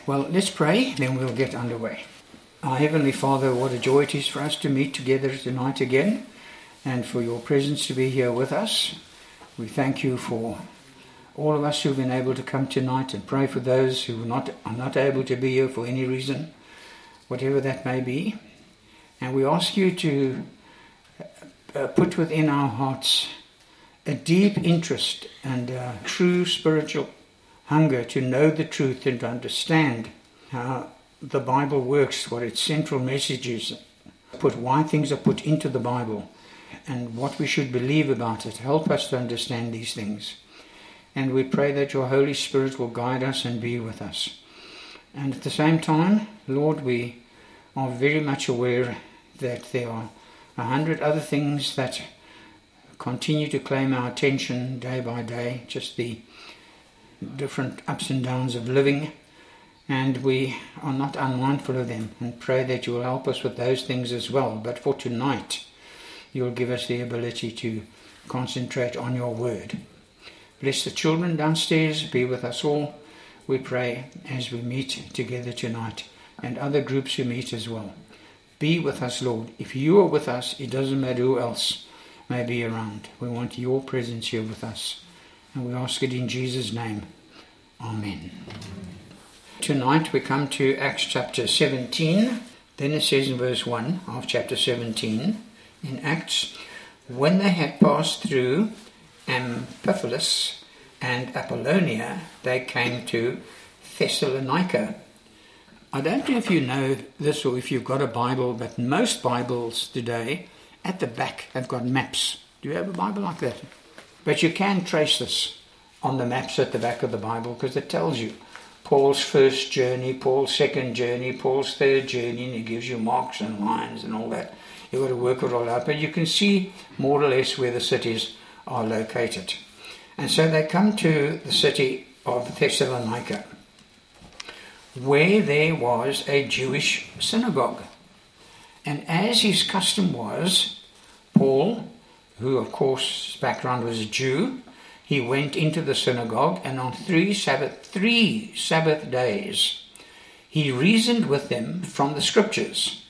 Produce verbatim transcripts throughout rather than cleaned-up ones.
Well, let's pray, then we'll get underway. Our Heavenly Father, what a joy it is for us to meet together tonight again, and for your presence to be here with us. We thank you for all of us who've been able to come tonight, and pray for those who are not, are not able to be here for any reason, whatever that may be. And we ask you to uh, put within our hearts a deep interest and a true spiritual hunger to know the truth and to understand how the Bible works, what its central message is, put why things are put into the Bible and what we should believe about it. Help us to understand these things. And we pray that your Holy Spirit will guide us and be with us. And at the same time, Lord, we are very much aware that there are a hundred other things that continue to claim our attention day by day, just the different ups and downs of living, and we are not unmindful of them, and pray that you will help us with those things as well. But for tonight, you will give us the ability to concentrate on your word. Bless the children downstairs, be with us all, we pray, as we meet together tonight, and other groups who meet as well. Be with us, Lord. If you are with us, it doesn't matter who else may be around. We want your presence here with us. And we ask it in Jesus' name. Amen. Tonight we come to Acts chapter seventeen. Then it says in verse one of chapter seventeen in Acts, when they had passed through Amphipolis and Apollonia, they came to Thessalonica. I don't know if you know this or if you've got a Bible, but most Bibles today at the back have got maps. Do you have a Bible like that? But you can trace this on the maps at the back of the Bible, because it tells you Paul's first journey, Paul's second journey, Paul's third journey, and it gives you marks and lines and all that. You've got to work it all out, but you can see more or less where the cities are located. And so they come to the city of Thessalonica, where there was a Jewish synagogue. And as his custom was, Paul, who of course his background was a Jew, he went into the synagogue, and on three Sabbath, three Sabbath days he reasoned with them from the scriptures.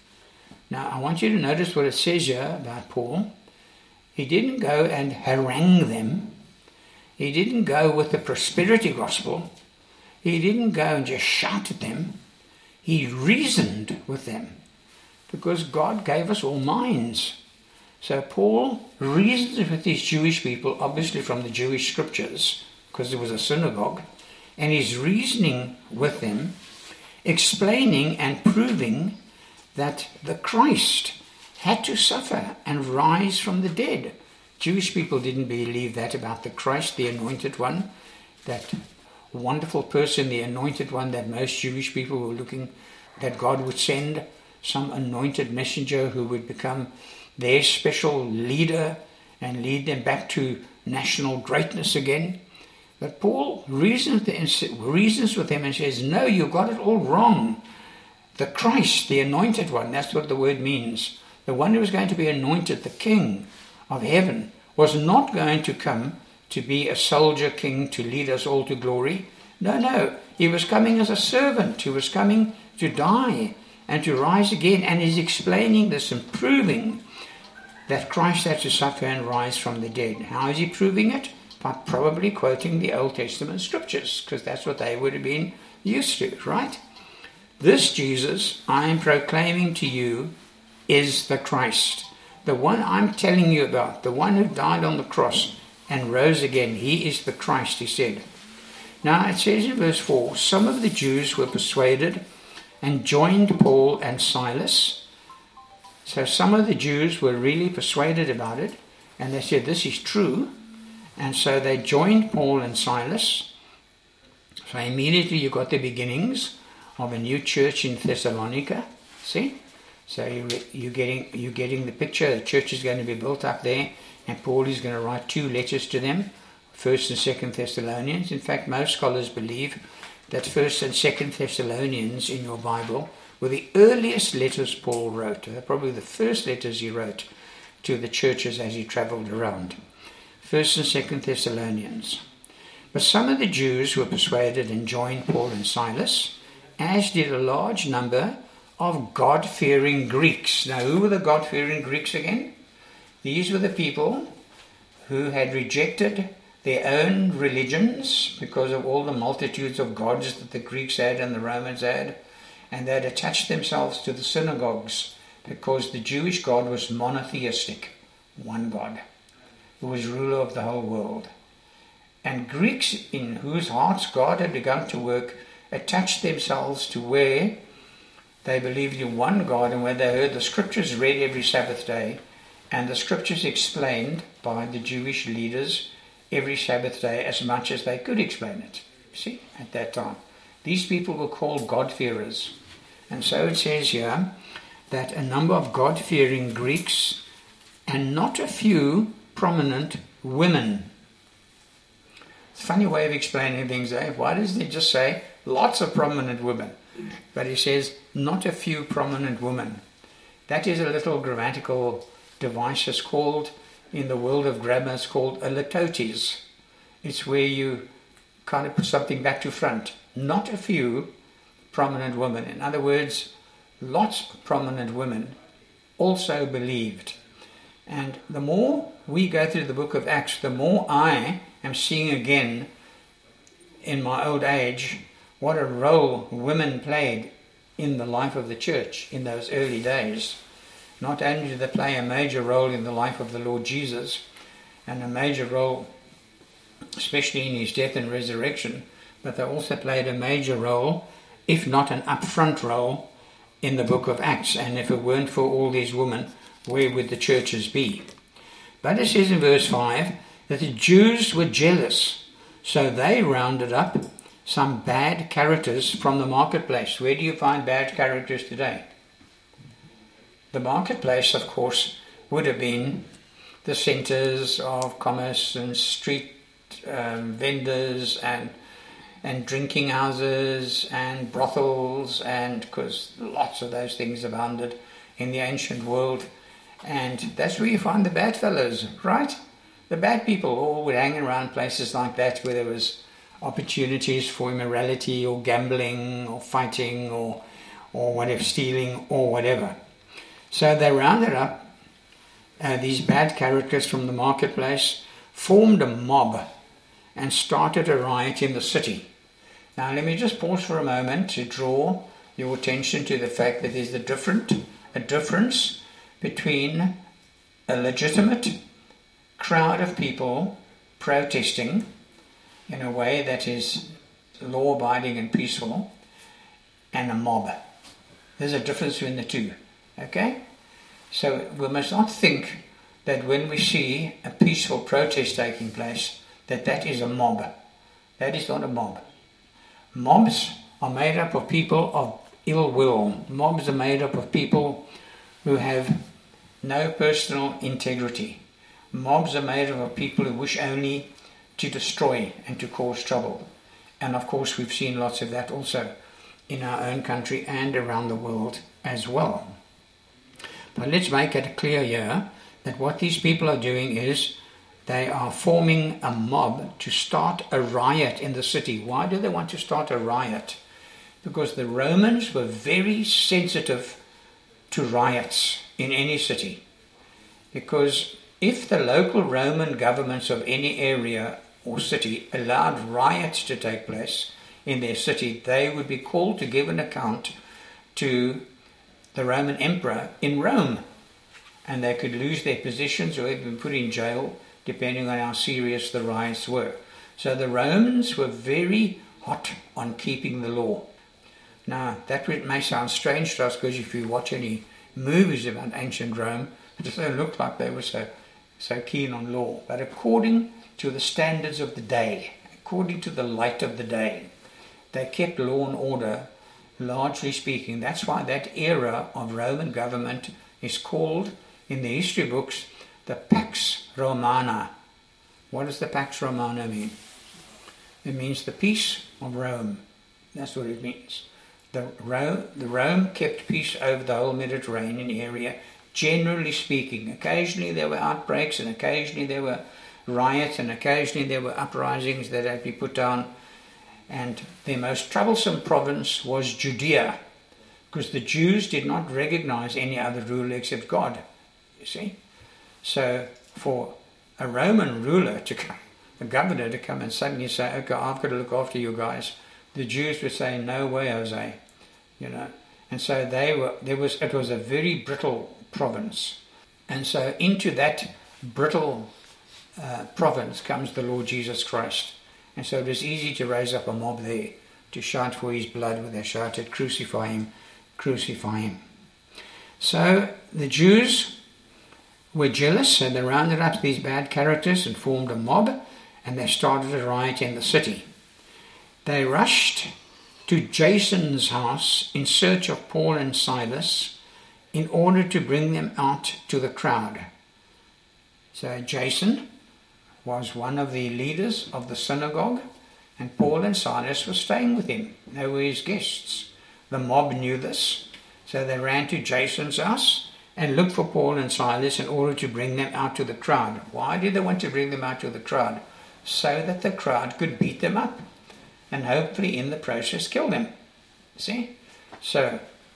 Now I want you to notice what it says here about Paul. He didn't go and harangue them. He didn't go with the prosperity gospel. He didn't go and just shout at them. He reasoned with them, because God gave us all minds. So Paul reasons with these Jewish people, obviously from the Jewish scriptures, because there was a synagogue, and he's reasoning with them, explaining and proving that the Christ had to suffer and rise from the dead. Jewish people didn't believe that about the Christ, the anointed one, that wonderful person, the anointed one that most Jewish people were looking, that God would send some anointed messenger who would become their special leader and lead them back to national greatness again. But Paul reasons, reasons with them and says, no, you got it all wrong. The Christ, the anointed one, that's what the word means. The one who was going to be anointed, the King of heaven, was not going to come to be a soldier king to lead us all to glory. No, no, he was coming as a servant. He was coming to die and to rise again. And he's explaining this and proving that Christ had to suffer and rise from the dead. How is he proving it? By probably quoting the Old Testament scriptures, because that's what they would have been used to, right? This Jesus I am proclaiming to you is the Christ, the one I'm telling you about, the one who died on the cross and rose again. He is the Christ, he said. Now it says in verse four, some of the Jews were persuaded and joined Paul and Silas. So some of the Jews were really persuaded about it, and they said this is true, and so they joined Paul and Silas. So immediately you got the beginnings of a new church in Thessalonica. See? So you, you're getting you're getting the picture. The church is going to be built up there, and Paul is going to write two letters to them, First and Second Thessalonians. In fact, most scholars believe that First and Second Thessalonians in your Bible were the earliest letters Paul wrote. They're probably the first letters he wrote to the churches as he travelled around. First and Second Thessalonians. But some of the Jews were persuaded and joined Paul and Silas, as did a large number of God-fearing Greeks. Now, who were the God-fearing Greeks again? These were the people who had rejected their own religions because of all the multitudes of gods that the Greeks had and the Romans had, and they had attached themselves to the synagogues because the Jewish God was monotheistic, one God, who was ruler of the whole world. And Greeks, in whose hearts God had begun to work, attached themselves to where they believed in one God and where they heard the scriptures read every Sabbath day and the scriptures explained by the Jewish leaders every Sabbath day as much as they could explain it. See, at that time. These people were called God-fearers. And so it says here that a number of God-fearing Greeks and not a few prominent women. It's a funny way of explaining things, eh? Why does he just say lots of prominent women? But he says not a few prominent women. That is a little grammatical device. It's called, in the world of grammar, it's called a litotes. It's where you kind of put something back to front. Not a few prominent women. In other words, lots of prominent women also believed. And the more we go through the book of Acts, the more I am seeing again in my old age what a role women played in the life of the church in those early days. Not only did they play a major role in the life of the Lord Jesus, and a major role especially in his death and resurrection, but they also played a major role, if not an upfront role, in the book of Acts. And if it weren't for all these women, where would the churches be? But it says in verse five that the Jews were jealous, so they rounded up some bad characters from the marketplace. Where do you find bad characters today? The marketplace, of course, would have been the centres of commerce and street um, vendors and and drinking houses and brothels, and because lots of those things abounded in the ancient world. And that's where you find the bad fellows, right? The bad people all would hang around places like that where there was opportunities for immorality or gambling or fighting or or whatever, stealing or whatever. So they rounded up uh, these bad characters from the marketplace, formed a mob and started a riot in the city. Now let me just pause for a moment to draw your attention to the fact that there's a different a difference between a legitimate crowd of people protesting in a way that is law-abiding and peaceful and a mob. There's a difference between the two. Okay? So we must not think that when we see a peaceful protest taking place, that that is a mob. That is not a mob. Mobs are made up of people of ill will. Mobs are made up of people who have no personal integrity. Mobs are made up of people who wish only to destroy and to cause trouble. And of course we've seen lots of that also in our own country and around the world as well. But let's make it clear here that what these people are doing is they are forming a mob to start a riot in the city. Why do they want to start a riot? Because the Romans were very sensitive to riots in any city. Because if the local Roman governments of any area or city allowed riots to take place in their city, they would be called to give an account to the Roman emperor in Rome, and they could lose their positions or even put in jail depending on how serious the riots were. So the Romans were very hot on keeping the law. Now that may sound strange to us because if you watch any movies about ancient Rome, it doesn't look like they were so so keen on law. But according to the standards of the day, according to the light of the day, they kept law and order. Largely speaking, that's why that era of Roman government is called in the history books the Pax Romana. What does the Pax Romana mean? It means the peace of Rome. That's what it means. The Rome, the Rome kept peace over the whole Mediterranean area, generally speaking. Occasionally there were outbreaks, and occasionally there were riots, and occasionally there were uprisings that had to be put down. And their most troublesome province was Judea, because the Jews did not recognize any other ruler except God, you see. So for a Roman ruler to come, a governor to come and suddenly say, okay, I've got to look after you guys, the Jews would say, no way, Jose, you know. And so they were, there was, it was a very brittle province. And so into that brittle uh, province comes the Lord Jesus Christ. And so it was easy to raise up a mob there to shout for his blood when they shouted, crucify him, crucify him. So the Jews were jealous, and they rounded up these bad characters and formed a mob, and they started a riot in the city. They rushed to Jason's house in search of Paul and Silas in order to bring them out to the crowd. So Jason was one of the leaders of the synagogue, and Paul and Silas were staying with him. They were his guests. The mob knew this, so they ran to Jason's house and looked for Paul and Silas in order to bring them out to the crowd. Why did they want to bring them out to the crowd? So that the crowd could beat them up and hopefully in the process kill them. See? So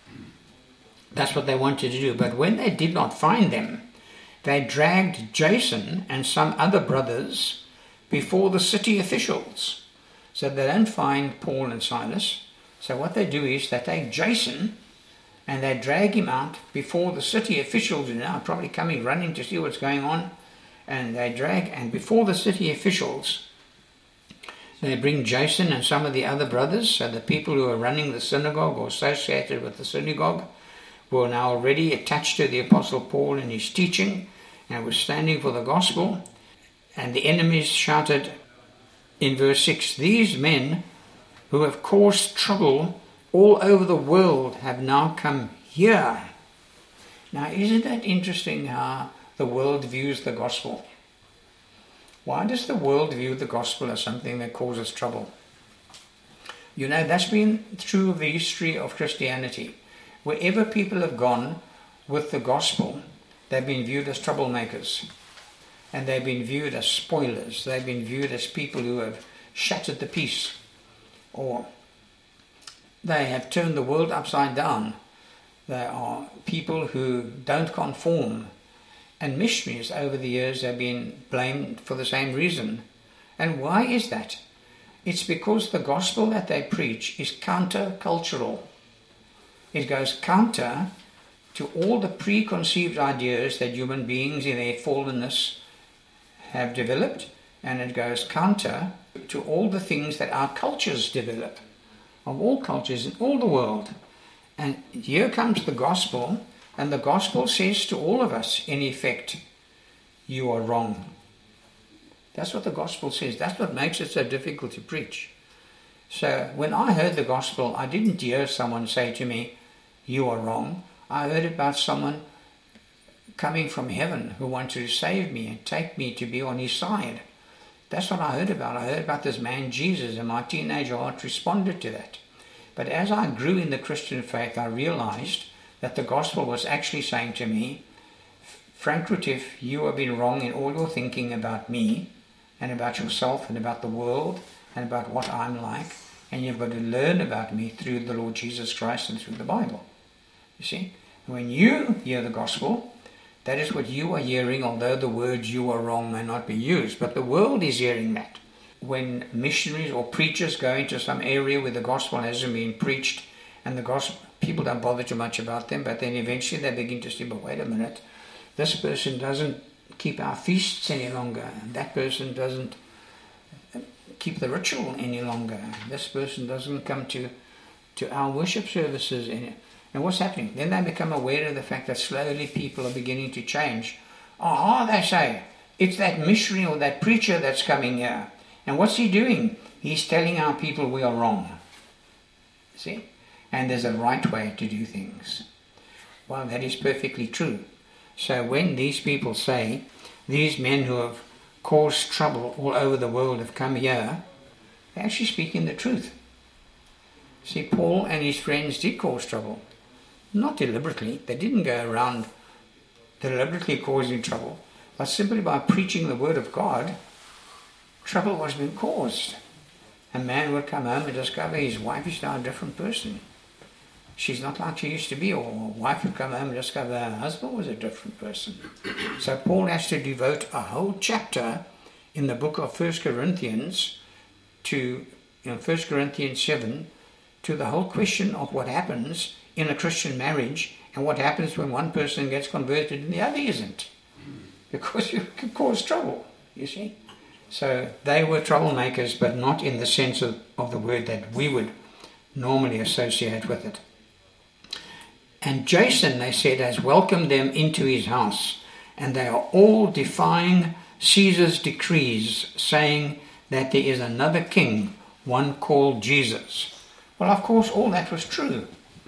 that's what they wanted to do. But when they did not find them, they dragged Jason and some other brothers before the city officials. So they don't find Paul and Silas. So what they do is they take Jason and they drag him out before the city officials, who are now probably coming running to see what's going on. And they drag, and before the city officials, they bring Jason and some of the other brothers, so the people who are running the synagogue or associated with the synagogue were now already attached to the Apostle Paul and his teaching and were standing for the gospel. And the enemies shouted in verse six, these men who have caused trouble all over the world have now come here. Now, isn't that interesting how the world views the gospel? Why does the world view the gospel as something that causes trouble? You know, that's been true of the history of Christianity. Wherever people have gone with the gospel, they've been viewed as troublemakers. And they've been viewed as spoilers. They've been viewed as people who have shattered the peace. Or they have turned the world upside down. They are people who don't conform. And missionaries over the years have been blamed for the same reason. And why is that? It's because the gospel that they preach is counter-cultural. It goes counter to all the preconceived ideas that human beings in their fallenness have developed, and it goes counter to all the things that our cultures develop, of all cultures in all the world. And here comes the gospel, and the gospel says to all of us, in effect, you are wrong. That's what the gospel says. That's what makes it so difficult to preach. So when I heard the gospel, I didn't hear someone say to me, you are wrong. I heard about someone coming from heaven who wanted to save me and take me to be on his side. That's what I heard about. I heard about this man Jesus, and my teenage heart responded to that. But as I grew in the Christian faith, I realized that the gospel was actually saying to me, Frank Retief, you have been wrong in all your thinking about me and about yourself and about the world and about what I'm like, and you've got to learn about me through the Lord Jesus Christ and through the Bible. You see, when you hear the gospel, that is what you are hearing, although the words you are wrong may not be used, but the world is hearing that. When missionaries or preachers go into some area where the gospel hasn't been preached and the gospel, people don't bother too much about them, but then eventually they begin to say, but wait a minute, this person doesn't keep our feasts any longer, and that person doesn't keep the ritual any longer, this person doesn't come to, to our worship services any. And what's happening? Then they become aware of the fact that slowly people are beginning to change. Oh, they say, it's that missionary or that preacher that's coming here. And what's he doing? He's telling our people we are wrong. See? And there's a right way to do things. Well, that is perfectly true. So when these people say, these men who have caused trouble all over the world have come here, they're actually speaking the truth. See, Paul and his friends did cause trouble. Not deliberately. They didn't go around deliberately causing trouble. But simply by preaching the word of God, trouble was being caused. a man would come home and discover his wife is now a different person. She's not like she used to be, or a wife would come home and discover her husband was a different person. So Paul has to devote a whole chapter in the book of First Corinthians to, you know, First Corinthians seven, to the whole question of what happens in a Christian marriage and what happens when one person gets converted and the other isn't. Because you can cause trouble, you see. So they were troublemakers, but not in the sense of, of the word that we would normally associate with it. And Jason, they said, has welcomed them into his house, and they are all defying Caesar's decrees, saying that there is another king, one called Jesus. Well, of course, all that was true.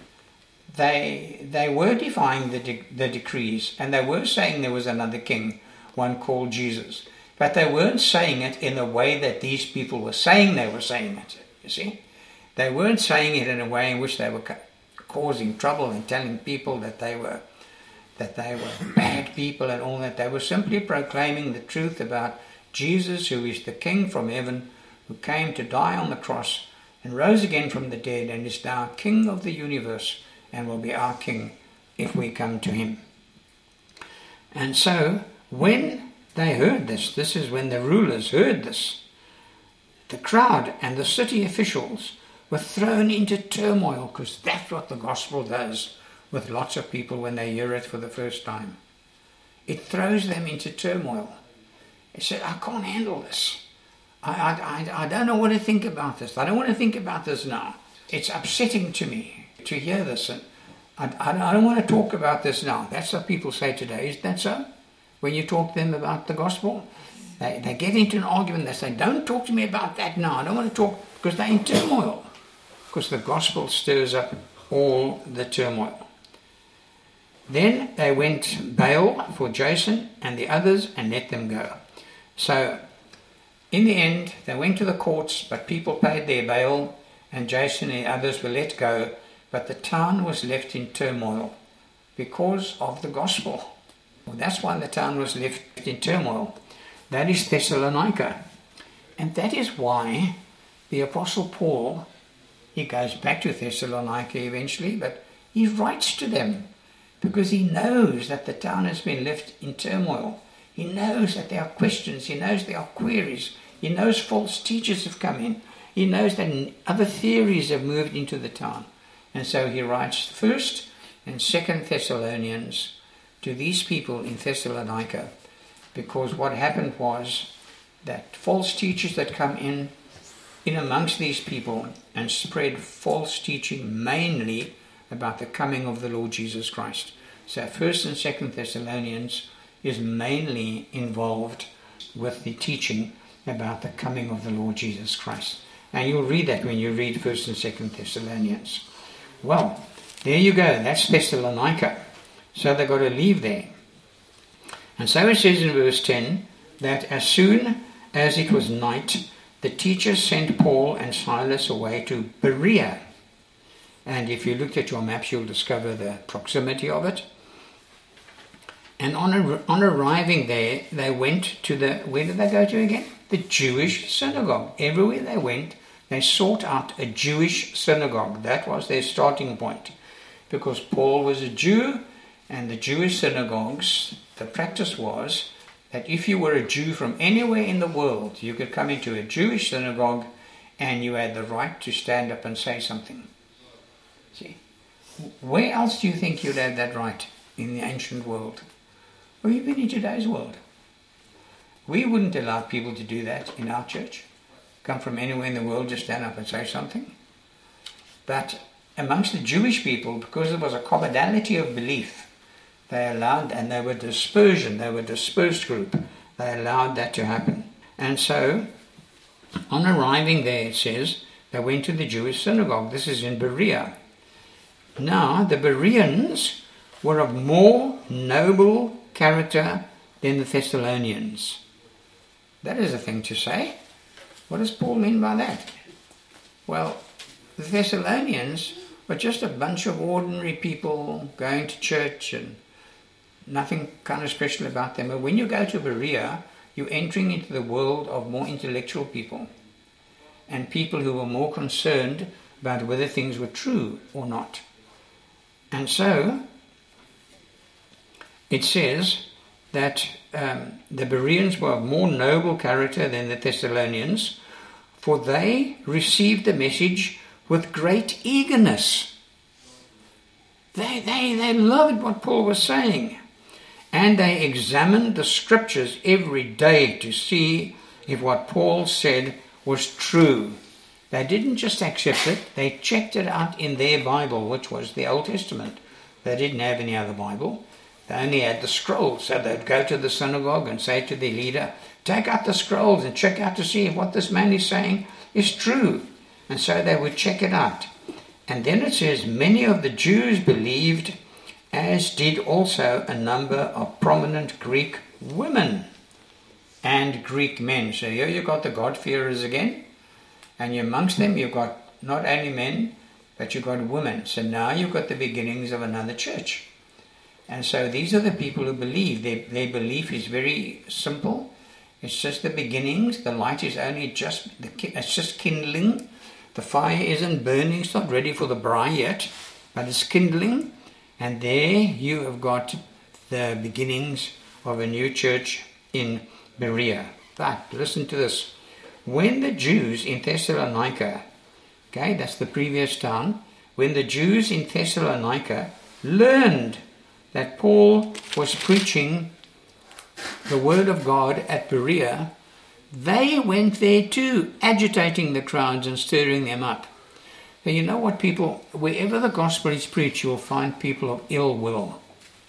They they were defying the, de- the decrees, and they were saying there was another king, one called Jesus. But they weren't saying it in the way that these people were saying they were saying it, you see. They weren't saying it in a way in which they were ca- causing trouble and telling people that they were that they were bad people and all that. They were simply proclaiming the truth about Jesus, who is the King from heaven, who came to die on the cross and rose again from the dead and is now King of the universe and will be our King if we come to him. And so when they heard this, this is when the rulers heard this, the crowd and the city officials were thrown into turmoil, because that's what the gospel does with lots of people when they hear it for the first time. It throws them into turmoil. They said, I can't handle this. I, I, I, I don't know what to think about this. I don't want to think about this now. It's upsetting to me to hear this. And I, I, I don't want to talk about this now. That's what people say today. Isn't that so? When you talk to them about the gospel, they, they get into an argument. They say, don't talk to me about that now. I don't want to talk, because they're in turmoil. Because the gospel stirs up all the turmoil. Then they went bail for Jason and the others and let them go. So in the end, they went to the courts, but people paid their bail, and Jason and the others were let go. But the town was left in turmoil because of the gospel. Well, that's why the town was left in turmoil. That is Thessalonica. And that is why the Apostle Paul, he goes back to Thessalonica eventually, but he writes to them because he knows that the town has been left in turmoil. He knows that there are questions. He knows there are queries. He knows false teachers have come in. He knows that other theories have moved into the town. And so he writes First and Second Thessalonians to these people in Thessalonica, because what happened was that false teachers had come in in amongst these people and spread false teaching mainly about the coming of the Lord Jesus Christ. So First and Second Thessalonians is mainly involved with the teaching about the coming of the Lord Jesus Christ. And you'll read that when you read First and Second Thessalonians. Well, there you go. That's Thessalonica. So they've got to leave there. And so it says in verse ten that as soon as it was night, the teachers sent Paul and Silas away to Berea. And if you looked at your maps, you'll discover the proximity of it. And on, ar- on arriving there, they went to the, where did they go to again? The Jewish synagogue. Everywhere they went, they sought out a Jewish synagogue. That was their starting point. Because Paul was a Jew, and the Jewish synagogues, the practice was that if you were a Jew from anywhere in the world, you could come into a Jewish synagogue and you had the right to stand up and say something. See, where else do you think you'd have that right in the ancient world? Well, even in today's world. We wouldn't allow people to do that in our church. Come from anywhere in the world, just stand up and say something. But amongst the Jewish people, because there was a commonality of belief, they allowed, and they were dispersion, they were a dispersed group, they allowed that to happen. And so, on arriving there, it says, they went to the Jewish synagogue. This is in Berea. Now, the Bereans were of more noble character than the Thessalonians. That is a thing to say. What does Paul mean by that? Well, the Thessalonians were just a bunch of ordinary people going to church and nothing kind of special about them. But when you go to Berea, you're entering into the world of more intellectual people. and people who were more concerned about whether things were true or not. And so it says that um, the Bereans were of more noble character than the Thessalonians, for they received the message with great eagerness. They, they, they loved what Paul was saying. And they examined the scriptures every day to see if what Paul said was true. They didn't just accept it, they checked it out in their Bible, which was the Old Testament. They didn't have any other Bible. They only had the scrolls. So they'd go to the synagogue and say to the leader, take out the scrolls and check out to see if what this man is saying is true. And so they would check it out. And then it says, many of the Jews believed, as did also a number of prominent Greek women and Greek men. So here you've got the God-fearers again. And amongst them you've got not only men, but you've got women. So now you've got the beginnings of another church. And so these are the people who believe. Their, their belief is very simple. It's just the beginnings. The light is only just, it's just kindling. The fire isn't burning. It's not ready for the braai yet, but it's kindling. And there you have got the beginnings of a new church in Berea. But listen to this. When the Jews in Thessalonica, okay, that's the previous town, when the Jews in Thessalonica learned that Paul was preaching the word of God at Berea, they went there too, agitating the crowds and stirring them up. So you know what, people, wherever the gospel is preached, you'll find people of ill will.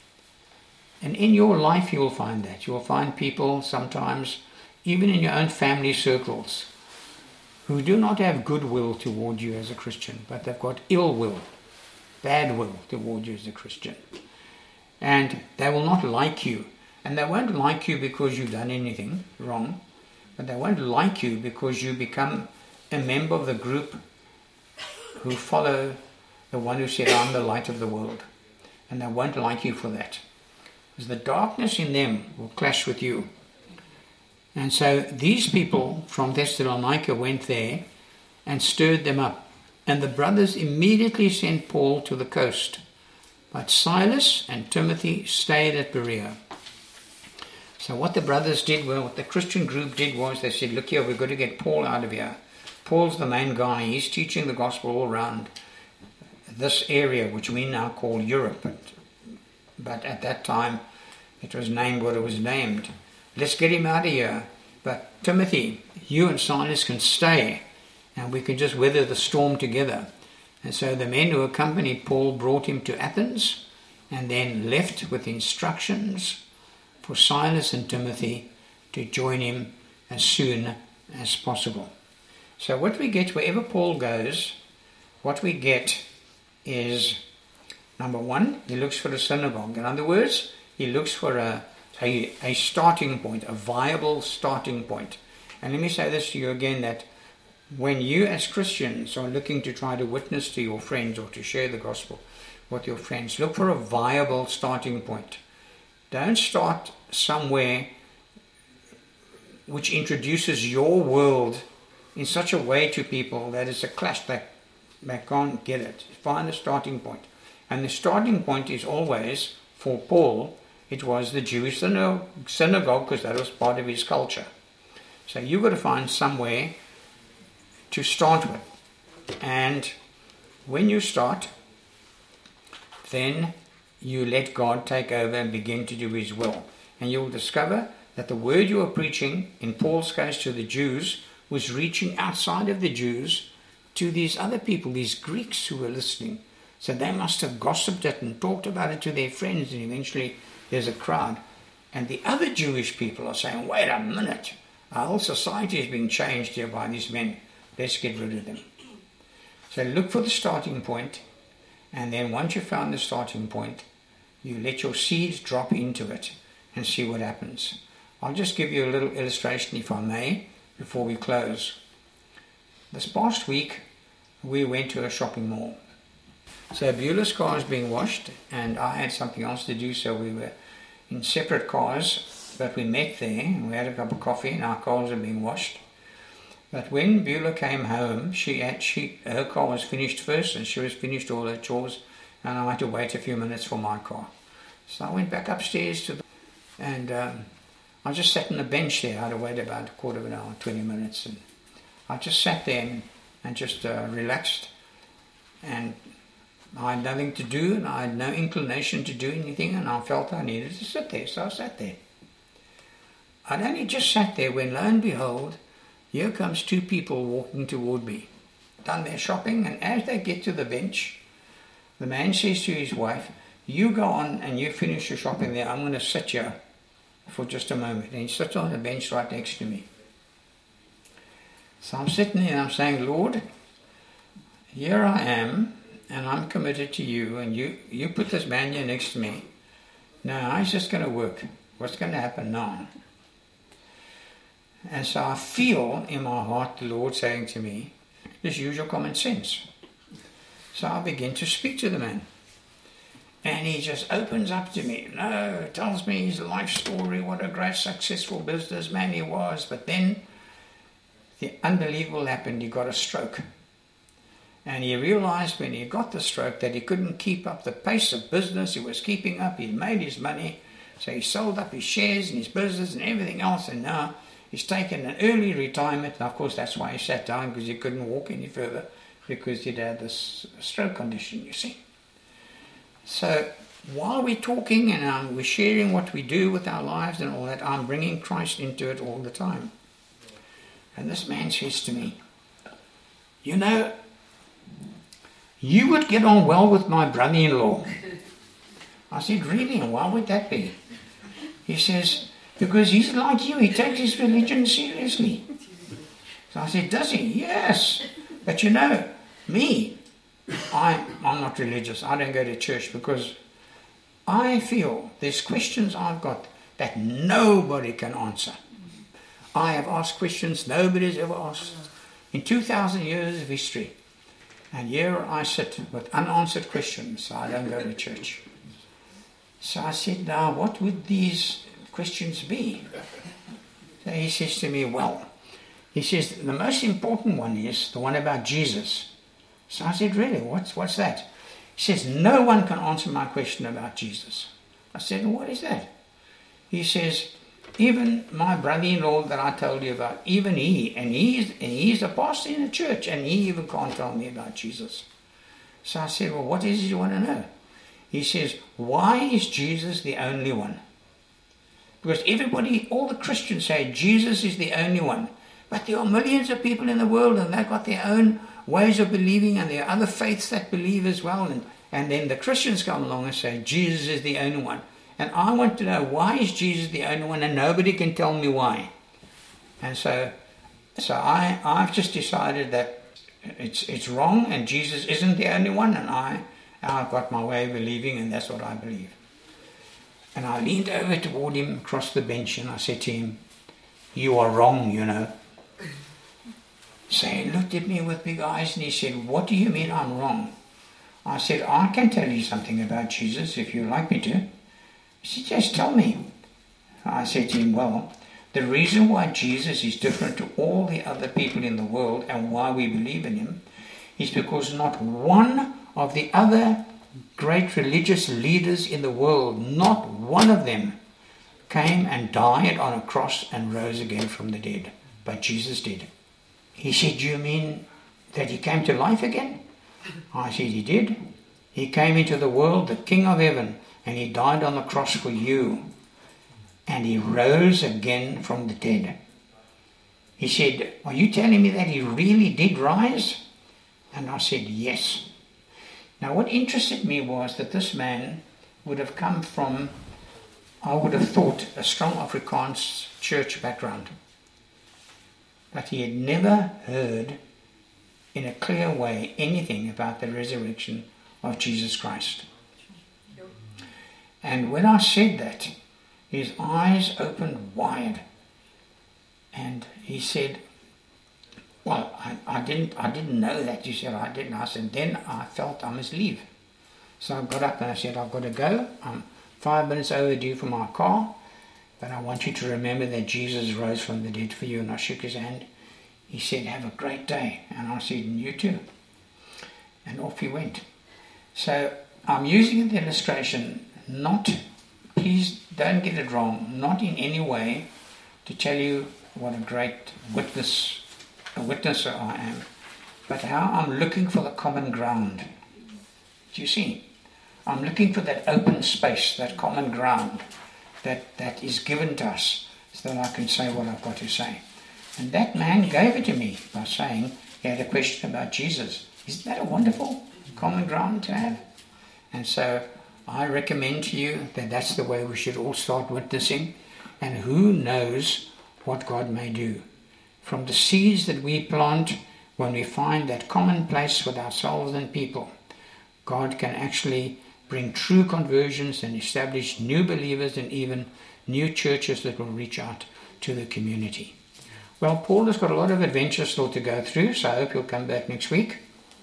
And in your life you'll find that. You'll find people sometimes, even in your own family circles, who do not have goodwill toward you as a Christian, but they've got ill will, bad will toward you as a Christian. And they will not like you. And they won't like you because you've done anything wrong, but they won't like you because you become a member of the group who follow the one who said, I'm the light of the world. And they won't like you for that. Because the darkness in them will clash with you. And so these people from Thessalonica went there and stirred them up. And the brothers immediately sent Paul to the coast. But Silas and Timothy stayed at Berea. So what the brothers did, well, what the Christian group did was they said, look here, we've got to get Paul out of here. Paul's the main guy. He's teaching the gospel all around this area, which we now call Europe. But, but at that time, it was named what it was named. Let's get him out of here. But Timothy, you and Silas can stay, and we can just weather the storm together. And so the men who accompanied Paul brought him to Athens, and then left with instructions for Silas and Timothy to join him as soon as possible. So what we get wherever Paul goes, what we get is, number one, he looks for a synagogue. In other words, he looks for a, a, a starting point, a viable starting point. And let me say this to you again, that when you as Christians are looking to try to witness to your friends or to share the gospel with your friends, look for a viable starting point. Don't start somewhere which introduces your world in such a way to people that it's a clash, that they can't get it. Find a starting point. And the starting point is always, for Paul, it was the Jewish synagogue, because that was part of his culture. So you've got to find somewhere to start with. And when you start, then you let God take over and begin to do his will. And you'll discover that the word you are preaching, in Paul's case to the Jews, was reaching outside of the Jews to these other people, these Greeks who were listening. So they must have gossiped it and talked about it to their friends, and eventually there's a crowd. And the other Jewish people are saying, wait a minute, our whole society is being changed here by these men. Let's get rid of them. So look for the starting point, and then once you've found the starting point, you let your seed drop into it and see what happens. I'll just give you a little illustration, if I may, before we close. This past week, we went to a shopping mall. So Beulah's car is being washed, and I had something else to do, so we were in separate cars, but we met there, and we had a cup of coffee, and our cars are being washed. But when Beulah came home, she had, she, her car was finished first, and she was finished all her chores, and I had to wait a few minutes for my car. So I went back upstairs to the, and um, I just sat on the bench there. I had to wait about a quarter of an hour, twenty minutes, and I just sat there and, and just uh, relaxed, and I had nothing to do, and I had no inclination to do anything, and I felt I needed to sit there, so I sat there. I'd only just sat there when, lo and behold, here comes two people walking toward me, done their shopping, and as they get to the bench, the man says to his wife, "You go on and you finish your shopping there, I'm going to sit here for just a moment." And he sits on the bench right next to me. So I'm sitting there and I'm saying, "Lord, here I am, and I'm committed to you, and you, you put this man here next to me. Now, how's this going to work? What's going to happen now?" And so I feel in my heart the Lord saying to me, just use your common sense. So I begin to speak to the man. And he just opens up to me. No, tells me his life story, what a great successful businessman he was. But then the unbelievable happened. He got a stroke. And he realized when he got the stroke that he couldn't keep up the pace of business he was keeping up. He made his money. So he sold up his shares and his business and everything else. And now he's taken an early retirement. And of course, that's why he sat down, because he couldn't walk any further, because he'd had this stroke condition, you see. So while we're talking and um, we're sharing what we do with our lives and all that, I'm bringing Christ into it all the time. And this man says to me, "You know, you would get on well with my brother-in-law." I said, "Really? And why would that be?" He says, "Because he's like you, he takes his religion seriously." So I said, "Does he?" "Yes. But you know, me, I, I'm not religious. I don't go to church because I feel there's questions I've got that nobody can answer. I have asked questions nobody's ever asked in two thousand years of history. And here I sit with unanswered questions, so I don't go to church." So I said, "Now, what would these questions be?" So he says to me, "Well," he says, "the most important one is the one about Jesus." So I said, "Really? What's, what's that?" He says, "No one can answer my question about Jesus." I said, "What is that?" He says, "Even my brother-in-law that I told you about, even he, and he's, and he's a pastor in a church, and he even can't tell me about Jesus." So I said, "Well, what is it you want to know?" He says, "Why is Jesus the only one?" Because everybody, all the Christians say Jesus is the only one. But there are millions of people in the world, and they've got their own ways of believing, and there are other faiths that believe as well. And, and then the Christians come along and say Jesus is the only one. And I want to know, why is Jesus the only one? And nobody can tell me why. And so so I, I've just decided that it's it's wrong, and Jesus isn't the only one, and I, I've got my way of believing, and that's what I believe. And I leaned over toward him across the bench, and I said to him, "You are wrong, you know." So he looked at me with big eyes, and he said, "What do you mean I'm wrong?" I said, "I can tell you something about Jesus if you'd like me to." He said, "Just tell me." I said to him, "Well, the reason why Jesus is different to all the other people in the world and why we believe in him is because not one of the other great religious leaders in the world, not one of them, came and died on a cross and rose again from the dead. But Jesus did." He said, "You mean that he came to life again?" I said, "He did. He came into the world, the King of Heaven, and he died on the cross for you. And he rose again from the dead." He said, "Are you telling me that he really did rise?" And I said, "Yes." Now what interested me was that this man would have come from, I would have thought, a strong Afrikaans church background. But he had never heard in a clear way anything about the resurrection of Jesus Christ. And when I said that, his eyes opened wide, and he said, "Well, I, I didn't I didn't know that." He said, "I didn't." I said, "Then I felt I must leave." So I got up and I said, "I've got to go. I'm five minutes overdue for my car, but I want you to remember that Jesus rose from the dead for you." And I shook his hand. he said, have a great day. And I said, you too. And off he went. So I'm using the illustration not, please don't get it wrong, not in any way to tell you what a great witness, a witnesser I am, but how I'm looking for the common ground. Do you see? I'm looking for that open space, that common ground that, that is given to us so that I can say what I've got to say. And that man gave it to me by saying he had a question about Jesus. Isn't that a wonderful common ground to have? And so I recommend to you that that's the way we should all start witnessing. And who knows what God may do. From the seeds that we plant, when we find that common place with ourselves and people, God can actually bring true conversions and establish new believers and even new churches that will reach out to the community. Well, Paul has got a lot of adventures still to go through, so I hope you'll come back next week.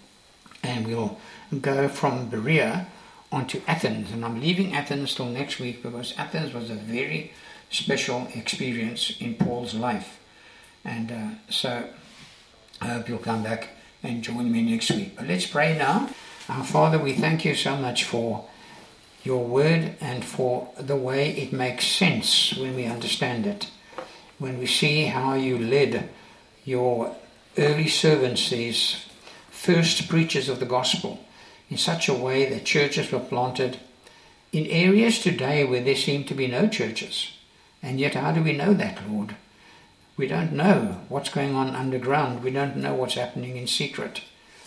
And we'll go from Berea on to Athens. And I'm leaving Athens till next week because Athens was a very special experience in Paul's life. And uh, so I hope you'll come back and join me next week. But let's pray now. Our Father, we thank you so much for your word and for the way it makes sense when we understand it. When we see how you led your early servants, these first preachers of the gospel, in such a way that churches were planted in areas today where there seem to be no churches. And yet how do we know that, Lord? We don't know what's going on underground. We don't know what's happening in secret.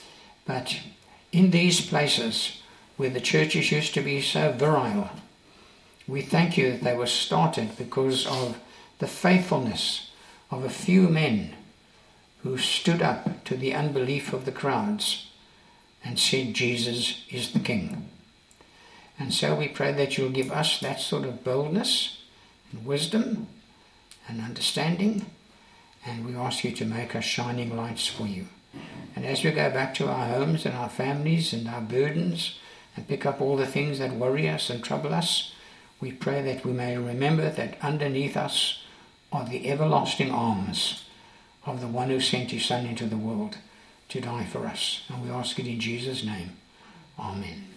But in these places where the churches used to be so virile, we thank you that they were started because of the faithfulness of a few men who stood up to the unbelief of the crowds and said Jesus is the King. And so we pray that you'll give us that sort of boldness and wisdom and understanding, and we ask you to make us shining lights for you. And as we go back to our homes and our families and our burdens and pick up all the things that worry us and trouble us, we pray that we may remember that underneath us are the everlasting arms of the one who sent his Son into the world to die for us. And we ask it in Jesus' name. Amen.